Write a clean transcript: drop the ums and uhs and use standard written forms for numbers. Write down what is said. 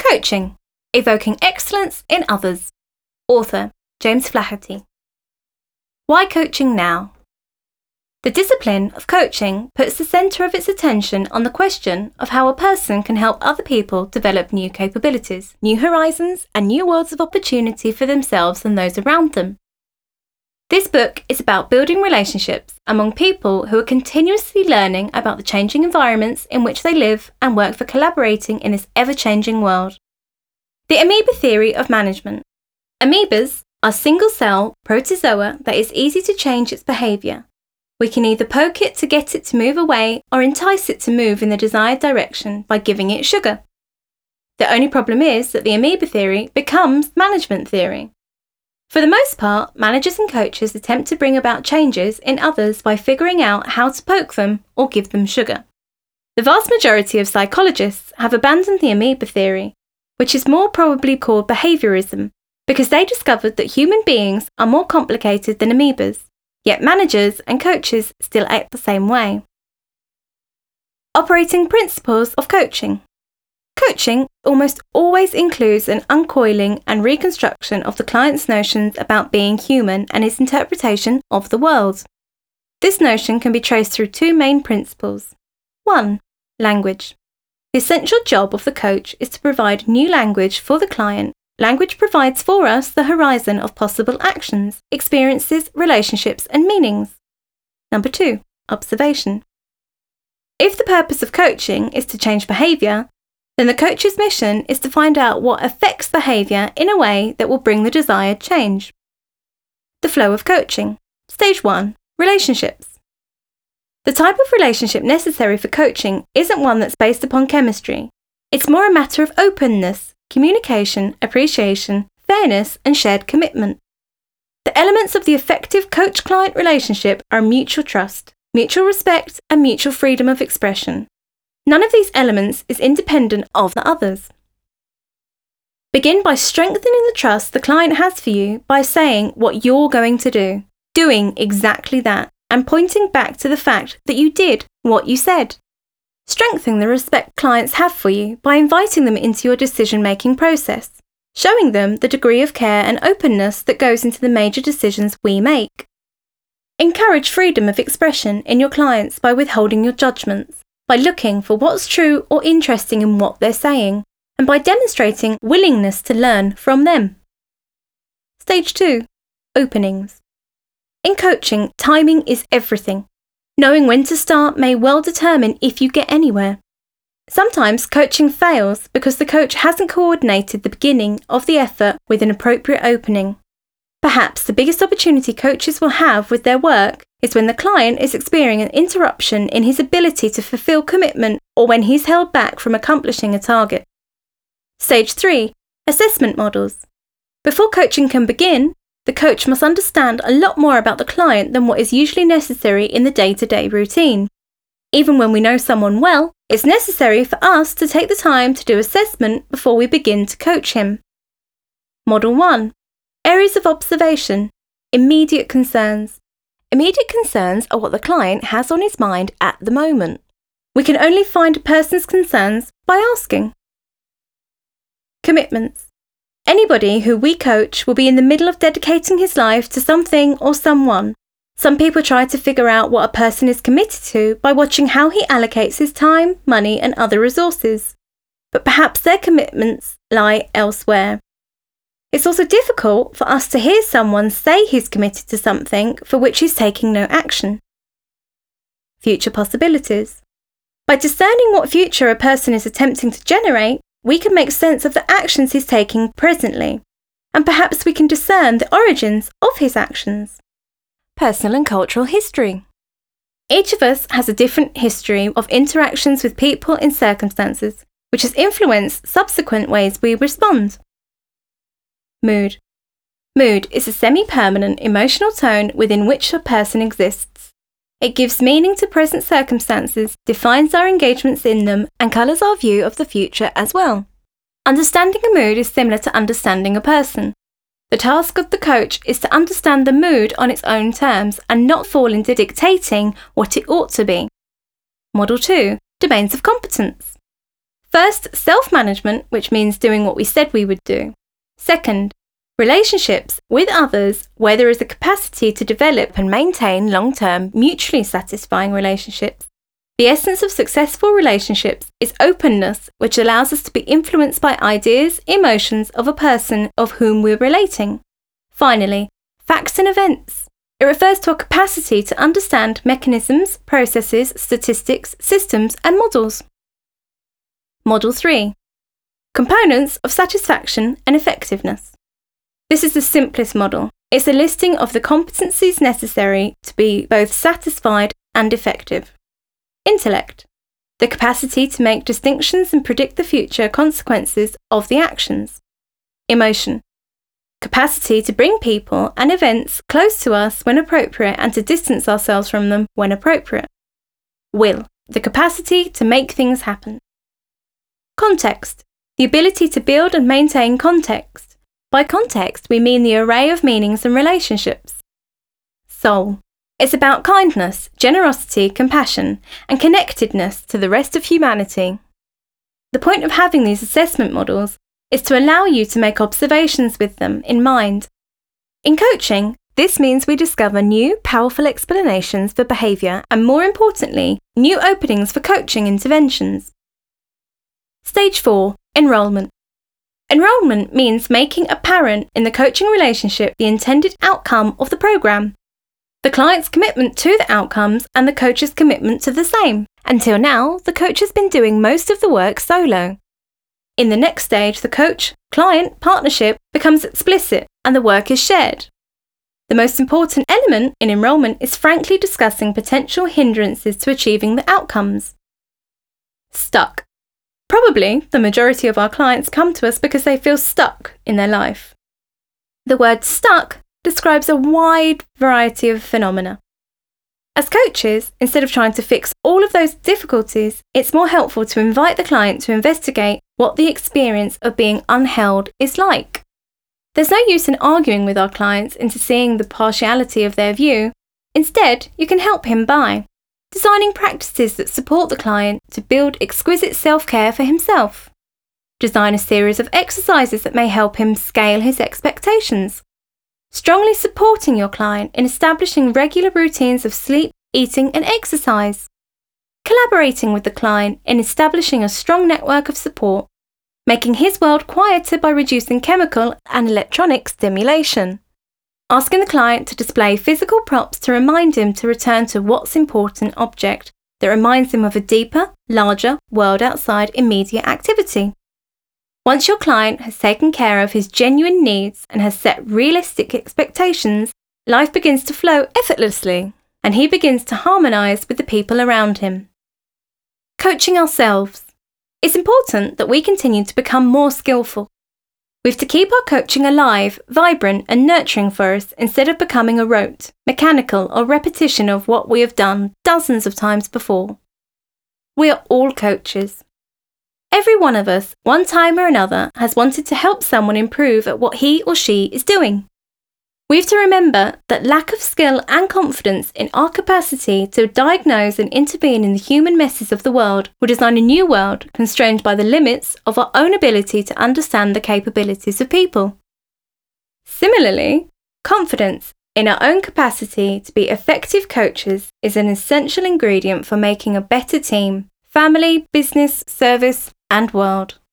Coaching, Evoking Excellence in Others. Author, James Flaherty. Why coaching now? The discipline of coaching puts the centre of its attention on the question of how a person can help other people develop new capabilities, new horizons, and new worlds of opportunity for themselves and those around them. This book is about building relationships among people who are continuously learning about the changing environments in which they live and work for collaborating in this ever-changing world. The amoeba theory of management. Amoebas are single-cell protozoa that is easy to change its behaviour. We can either poke it to get it to move away or entice it to move in the desired direction by giving it sugar. The only problem is that the amoeba theory becomes management theory. For the most part, managers and coaches attempt to bring about changes in others by figuring out how to poke them or give them sugar. The vast majority of psychologists have abandoned the amoeba theory, which is more probably called behaviourism, because they discovered that human beings are more complicated than amoebas. Yet managers and coaches still act the same way. Operating principles of coaching. Coaching almost always includes an uncoiling and reconstruction of the client's notions about being human and his interpretation of the world. This notion can be traced through two main principles. 1. Language. The essential job of the coach is to provide new language for the client. Language provides for us the horizon of possible actions, experiences, relationships, and meanings. 2. Observation. If the purpose of coaching is to change behaviour, then the coach's mission is to find out what affects behaviour in a way that will bring the desired change. The flow of coaching. Stage 1. Relationships. The type of relationship necessary for coaching isn't one that's based upon chemistry. It's more a matter of openness, communication, appreciation, fairness, and shared commitment. The elements of the effective coach-client relationship are mutual trust, mutual respect, and mutual freedom of expression. None of these elements is independent of the others. Begin by strengthening the trust the client has for you by saying what you're going to do, doing exactly that, and pointing back to the fact that you did what you said. Strengthen the respect clients have for you by inviting them into your decision-making process, showing them the degree of care and openness that goes into the major decisions we make. Encourage freedom of expression in your clients by withholding your judgments, by looking for what's true or interesting in what they're saying, and by demonstrating willingness to learn from them. Stage 2. Openings. In coaching, timing is everything. Knowing when to start may well determine if you get anywhere. Sometimes coaching fails because the coach hasn't coordinated the beginning of the effort with an appropriate opening. Perhaps the biggest opportunity coaches will have with their work is when the client is experiencing an interruption in his ability to fulfill commitment or when he's held back from accomplishing a target. Stage 3. Assessment models. Before coaching can begin, the coach must understand a lot more about the client than what is usually necessary in the day-to-day routine. Even when we know someone well, it's necessary for us to take the time to do assessment before we begin to coach him. Model 1. Areas of observation. Immediate concerns. Immediate concerns are what the client has on his mind at the moment. We can only find a person's concerns by asking. Commitments. Anybody who we coach will be in the middle of dedicating his life to something or someone. Some people try to figure out what a person is committed to by watching how he allocates his time, money, and other resources. But perhaps their commitments lie elsewhere. It's also difficult for us to hear someone say he's committed to something for which he's taking no action. Future possibilities. By discerning what future a person is attempting to generate, we can make sense of the actions he's taking presently, and perhaps we can discern the origins of his actions. Personal and cultural history. Each of us has a different history of interactions with people in circumstances, which has influenced subsequent ways we respond. Mood. Mood is a semi-permanent emotional tone within which a person exists. It gives meaning to present circumstances, defines our engagements in them, and colours our view of the future as well. Understanding a mood is similar to understanding a person. The task of the coach is to understand the mood on its own terms and not fall into dictating what it ought to be. Model 2. Domains of competence. First, self-management, which means doing what we said we would do. Second, relationships with others, where there is a capacity to develop and maintain long-term, mutually satisfying relationships. The essence of successful relationships is openness, which allows us to be influenced by ideas, emotions of a person of whom we're relating. Finally, facts and events. It refers to our capacity to understand mechanisms, processes, statistics, systems, and models. Model 3. Components of satisfaction and effectiveness. This is the simplest model. It's a listing of the competencies necessary to be both satisfied and effective. Intellect. The capacity to make distinctions and predict the future consequences of the actions. Emotion. Capacity to bring people and events close to us when appropriate and to distance ourselves from them when appropriate. Will. The capacity to make things happen. Context. The ability to build and maintain context. By context, we mean the array of meanings and relationships. Soul. It's about kindness, generosity, compassion, and connectedness to the rest of humanity. The point of having these assessment models is to allow you to make observations with them in mind. In coaching, this means we discover new, powerful explanations for behaviour and, more importantly, new openings for coaching interventions. Stage 4. Enrolment. Enrolment means making apparent in the coaching relationship the intended outcome of the programme, the client's commitment to the outcomes and the coach's commitment to the same. Until now, the coach has been doing most of the work solo. In the next stage, the coach-client partnership becomes explicit and the work is shared. The most important element in enrolment is frankly discussing potential hindrances to achieving the outcomes. Stuck. Probably, the majority of our clients come to us because they feel stuck in their life. The word stuck describes a wide variety of phenomena. As coaches, instead of trying to fix all of those difficulties, it's more helpful to invite the client to investigate what the experience of being unheld is like. There's no use in arguing with our clients into seeing the partiality of their view. Instead, you can help him by designing practices that support the client to build exquisite self-care for himself. Design a series of exercises that may help him scale his expectations. Strongly supporting your client in establishing regular routines of sleep, eating, and exercise. Collaborating with the client in establishing a strong network of support. Making his world quieter by reducing chemical and electronic stimulation. Asking the client to display physical props to remind him to return to what's important object that reminds him of a deeper, larger world outside immediate activity. Once your client has taken care of his genuine needs and has set realistic expectations, life begins to flow effortlessly, and he begins to harmonise with the people around him. Coaching ourselves. It's important that we continue to become more skillful. We have to keep our coaching alive, vibrant and nurturing for us instead of becoming a rote, mechanical or repetition of what we have done dozens of times before. We are all coaches. Every one of us, one time or another, has wanted to help someone improve at what he or she is doing. We have to remember that lack of skill and confidence in our capacity to diagnose and intervene in the human messes of the world will design a new world constrained by the limits of our own ability to understand the capabilities of people. Similarly, confidence in our own capacity to be effective coaches is an essential ingredient for making a better team, family, business, service, and world.